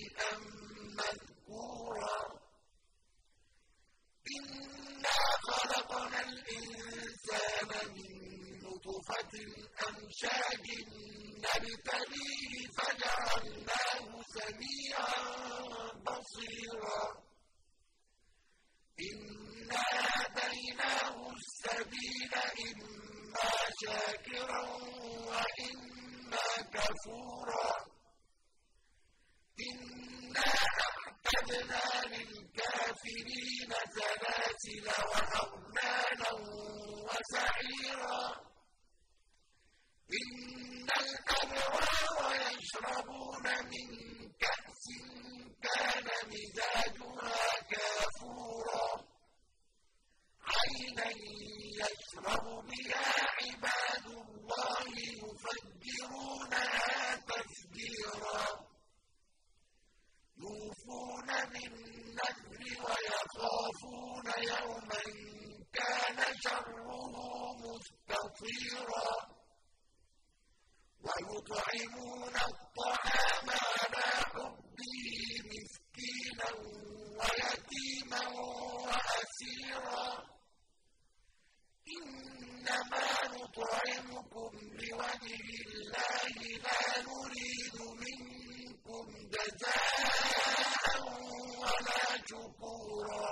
شيئا مذكورا إنا خلقنا الإنسان من نطفة أمشاج نبتليه فجعلناه سميعا بصيرا إنا هديناه السبيل إما شاكرا وإما كفورا إنا أعتدنا للكافرين سلاسل وأغلالا وسعيرا إن الأبرار يشربون من كأس كان مزاجها كافورا عينا يشرب بها عباد الله يفجرونها تفجيرا يوفون بالنذر ويخافون يوما كان شره مستطيرا ويطعمون الطعام على حبه مسكينا ويتيما وأسيرا إنما نطعمكم لوجه الله لا نريد منكم جزاء ولا شكورا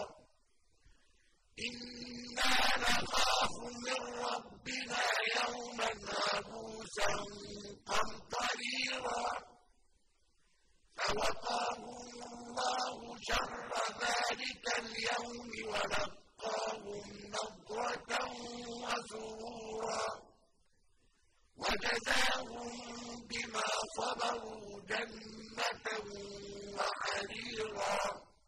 إنا نخاف من ربنا يوما عبوسا قمطريرا فوقاهم الله شر ذلك اليوم ولقاهم نضرة وسرورا وجزاهم بما صبروا جنة وحريرا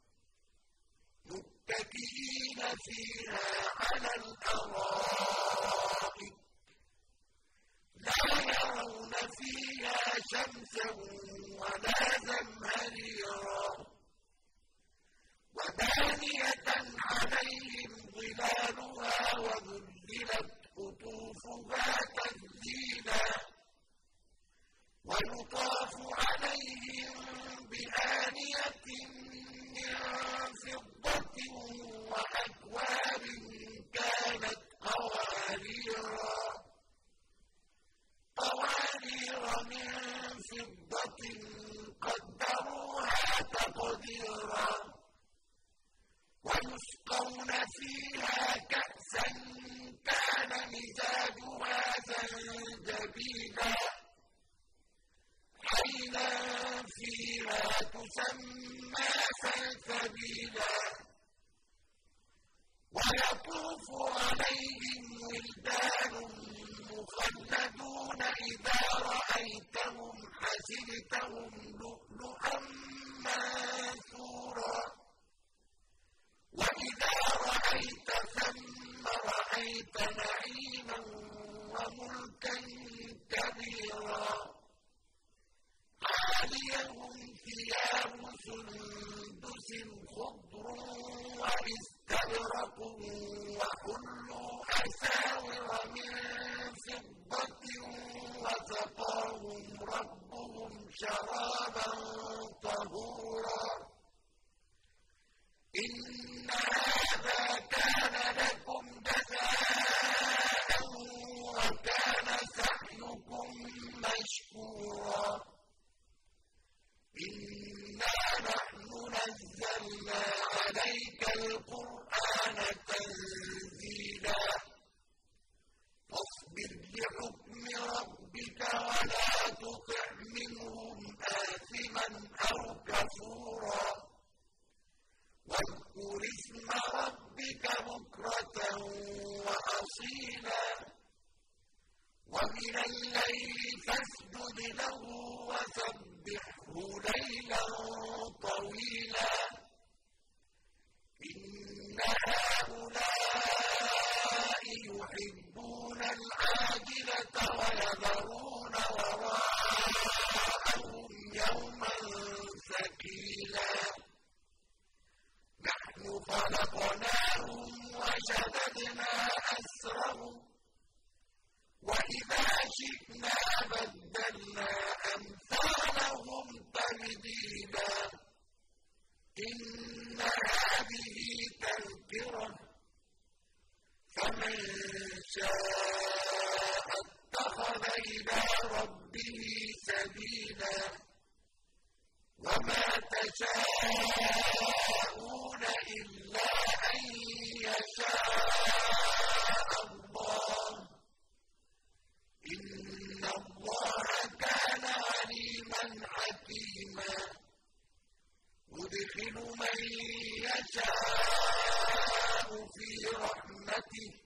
متكئين فيها على الأرائك لا يرون فيها شمسا ولا زمهريرا ودانية عليهم ظلالها وذللت قطوفها تذليلا ويطاف عليهم بآنية من فضة وأكواب كانت قوارير من فضة قدروها تقديرا ويسقون فيها كأسا كان مزاجها زنجبيلا عينا فيها تسمى سلسبيلا ويطوف عليهم ولدان مخلدون إذا رأيتهم حسبتهم لؤلؤا منثورا وإذا رأيت ثم رأيت نعيما وملكا كبيرا عاليهم ثياب سندس خضر واستبرق وحلوا أساور من فضة وسقاهم ربهم شرابا طهورا إن هذا كان لكم جزاء وكان سعيكم مشكورا إنا نحن نزلنا عليك القرآن تنزيلا فاصبر لحكم ربك ولا تطع منهم آثما أو كفورا واذكر اسم ربك بكرة وأصيلا ومن الليل فاسجد له وسبحه ليلا طويلا إن هؤلاء يحبون العاجلة ويذرون وراءهم يوما ثقيلا نحن خلقناهم وشددنا أسرهم وإذا شئنا بدلنا أمثالهم تبديلا إن هذه تذكرة فمن شاء اتخذ إلى ربه سبيلا وما تشاءون إلا أن يشاء الله إن الله كان عليما حكيما يدخل من يشاء في رحمته